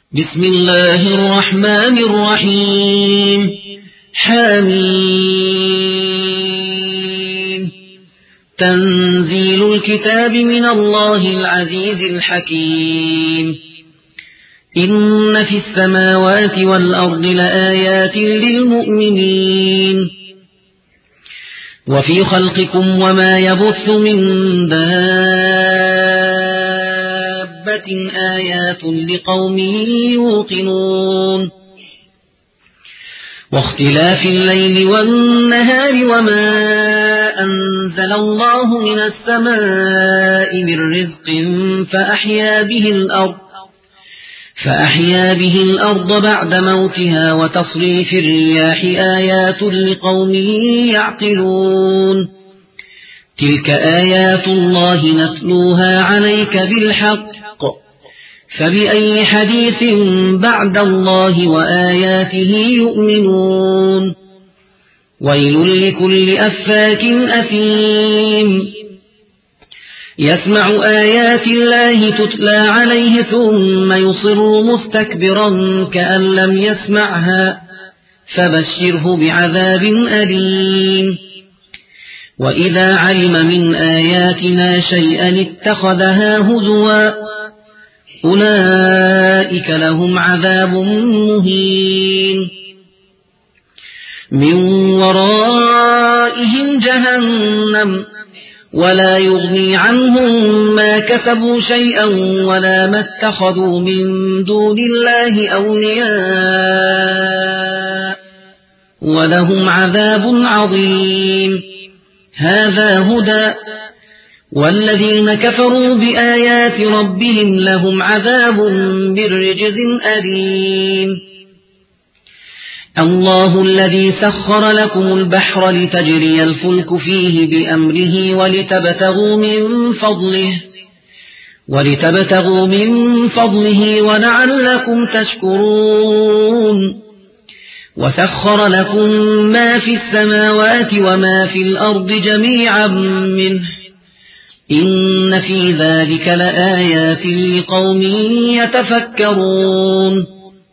بسم الله الرحمن الرحيم حميم تنزيل الكتاب من الله العزيز الحكيم إن في السماوات والأرض لآيات للمؤمنين وفي خلقكم وما يبث من دابة آيات لقوم يوقنون واختلاف الليل والنهار وما أنزل الله من السماء من رزق فأحيا به الأرض بعد موتها وتصريف الرياح آيات لقوم يعقلون تلك آيات الله نتلوها عليك بالحق فبأي حديث بعد الله وآياته يؤمنون ويل لكل أفاك أثيم يسمع آيات الله تتلى عليه ثم يصر مستكبرا كأن لم يسمعها فبشره بعذاب أليم وإذا علم من آياتنا شيئا اتخذها هزوا أولئك لهم عذاب مهين من ورائهم جهنم ولا يغني عنهم ما كسبوا شيئا ولا ما اتخذوا من دون الله أولياء ولهم عذاب عظيم هذا هدى والذين كفروا بآيات ربهم لهم عذاب برجز أليم الله الذي سخر لكم البحر لتجري الفلك فيه بأمره ولتبتغوا من فضله ولعلكم تشكرون وسخر لكم ما في السماوات وما في الأرض جميعا منه إن في ذلك لآيات لقوم يتفكرون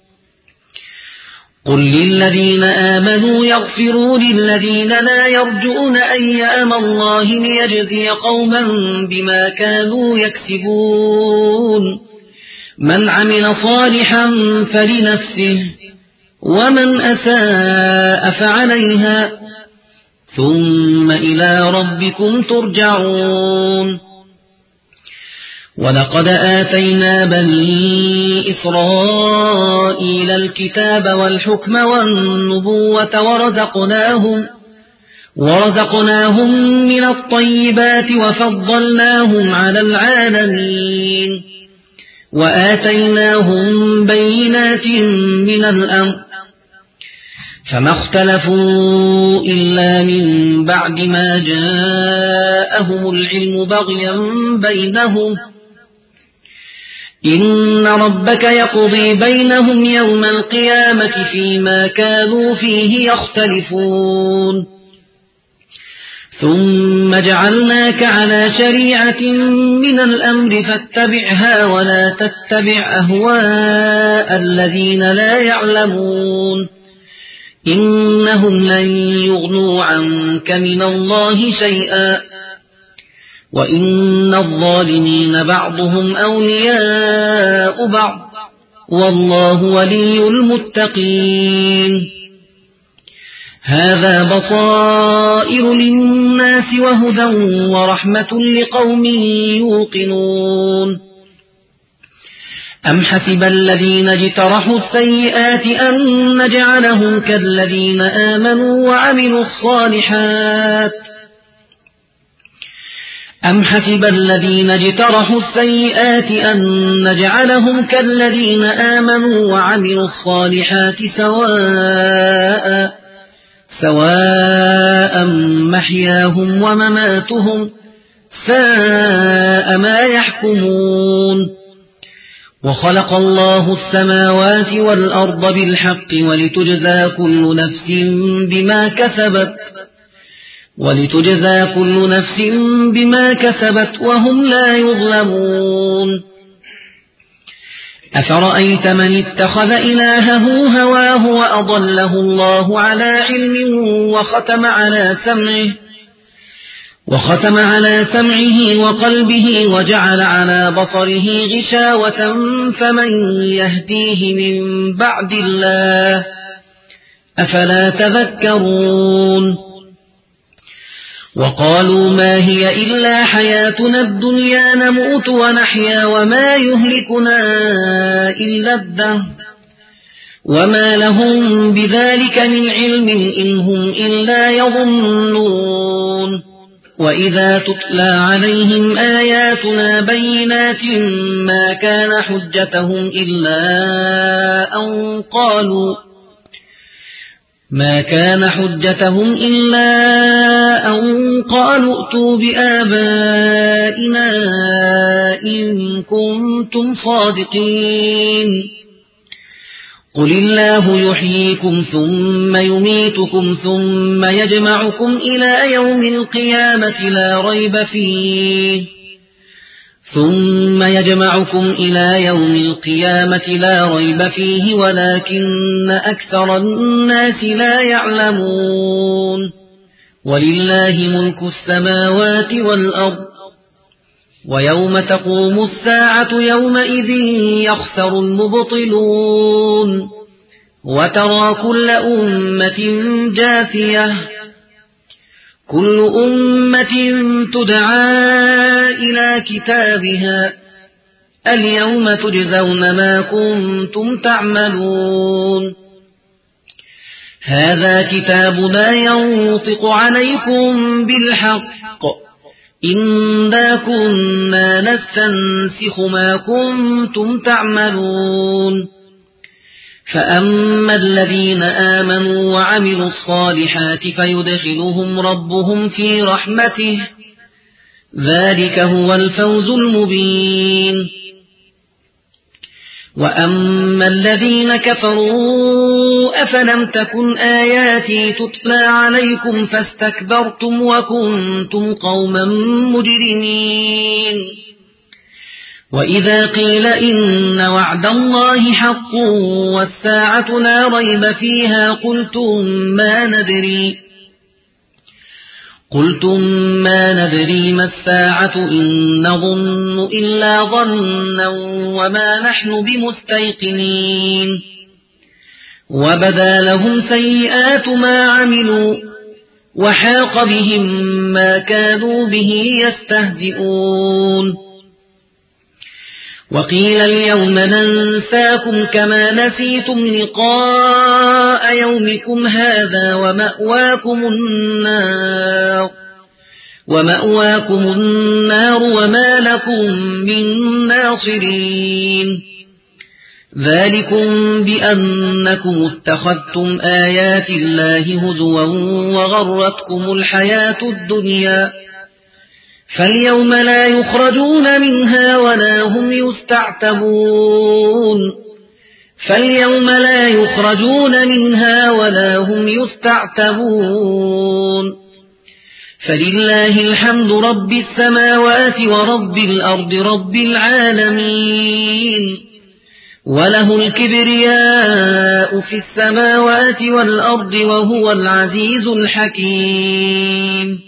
قل للذين آمنوا يغفروا للذين لا يرجون أيام الله ليجزي قوما بما كانوا يكسبون من عمل صالحا فلنفسه ومن أساء فعليها ثم إلى ربكم ترجعون ولقد آتينا بني إسرائيل الكتاب والحكم والنبوة ورزقناهم من الطيبات وفضلناهم على العالمين وآتيناهم بينات من الأمر فما اختلفوا إلا من بعد ما جاءهم العلم بغيا بينهم إن ربك يقضي بينهم يوم القيامة فيما كانوا فيه يختلفون ثم جعلناك على شريعة من الأمر فاتبعها ولا تتبع أهواء الذين لا يعلمون إنهم لن يغنوا عنك من الله شيئا وإن الظالمين بعضهم أولياء بعض والله ولي المتقين هذا بصائر للناس وهدى ورحمة لقوم يوقنون أم حسب الذين اجترحوا السيئات أن نجعلهم كالذين آمنوا وعملوا الصالحات سواء محياهم ومماتهم ساء ما يحكمون وخلق الله السماوات والأرض بالحق ولتجزى كل نفس بما كسبت وهم لا يظلمون أفرأيت من اتخذ إلهه هواه وأضله الله على علم وختم على سمعه وقلبه وجعل على بصره غشاوة فمن يهديه من بعد الله أفلا تذكرون وقالوا ما هي إلا حياتنا الدنيا نموت ونحيا وما يهلكنا إلا الدهر وما لهم بذلك من علم إن هم إلا يظنون وإذا تتلى عليهم آياتنا بينات ما كان حجتهم إلا أن قالوا ائتوا بآبائنا إن كنتم صادقين قل الله يحييكم ثم يميتكم ثم يجمعكم إلى يوم القيامة لا ريب فيه ولكن أكثر الناس لا يعلمون ولله ملك السماوات والأرض ويوم تقوم الساعة يومئذ يخسر المبطلون وترى كل أمة جاثية كل أمة تدعى إلى كتابها اليوم تجزون ما كنتم تعملون هذا كتابنا ينطق عليكم بالحق إنا كنا نستنسخ ما كنتم تعملون فأما الذين آمنوا وعملوا الصالحات فيدخلهم ربهم في رحمته ذلك هو الفوز المبين وأما الذين كفروا أفلم تكن آياتي تتلى عليكم فاستكبرتم وكنتم قوما مجرمين وإذا قيل إن وعد الله حق والساعة لا ريب فيها قلتم ما ندري ما الساعة إن نظن إلا ظنا وما نحن بمستيقنين وبدا لهم سيئات ما عملوا وحاق بهم ما كانوا به يستهزئون وقيل اليوم ننساكم كما نسيتم لقاء يومكم هذا ومأواكم النار وما لكم من ناصرين ذلكم بأنكم اتخذتم آيات الله هزوا وغرتكم الحياة الدنيا فاليوم لا يخرجون منها ولا هم يستعتبون فلله الحمد رب السماوات ورب الأرض رب العالمين وله الكبرياء في السماوات والأرض وهو العزيز الحكيم